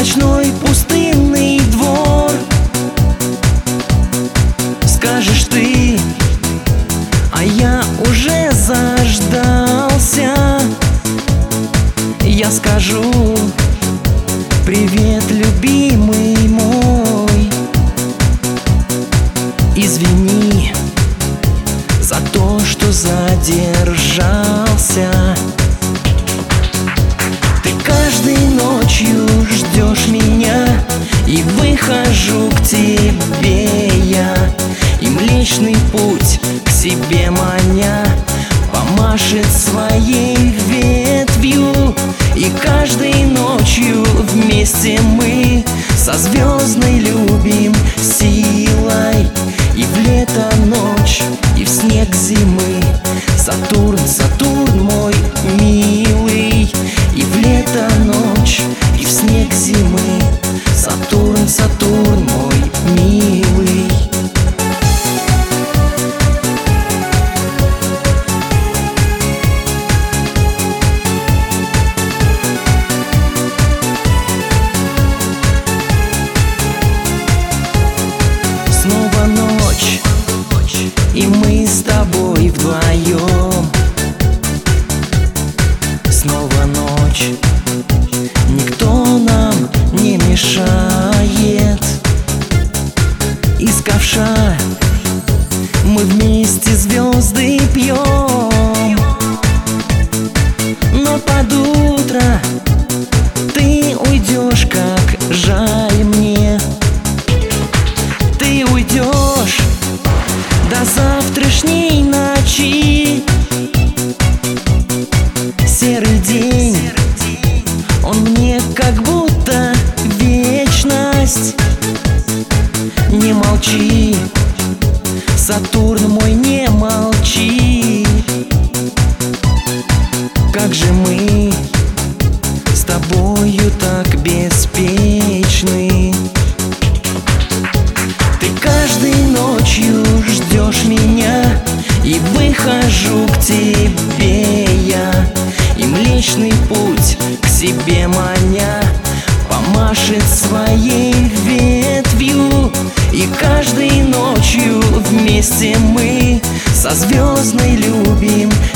ночной пустынный двор. Скажешь ты, а я уже заждался. Я скажу: привет, любимый мой. Извини за то, что задержался. Ты каждой ночью ждешь меня, и выхожу к тебе я, и Млечный Путь к себе маня помашет своей ветвью. И каждой ночью вместе мы со звездной любим силой. И в лето ночь, и в снег зимы. Сатурн, Сатурн мой милый. И в лето ночь, и в снег зимы. Сатурн, Сатурн мой милый. Снова ночь, и мы с тобой вдвоем. Снова ночь, никто нам не мешает. Из ковша мы вместе звезды пьем. Но под утро ты уйдешь, как жаль мне. Ты уйдешь до завтрашней ночи. Серый день, он мне как будто вечность. Не молчи, Сатурн мой, не молчи. Как же мы с тобою так беспечны. Ты каждой ночью ждешь меня, и выхожу к тебе я, и Млечный Путь к себе маня помашет своей ветвью. И каждой ночью вместе мы со звездной любим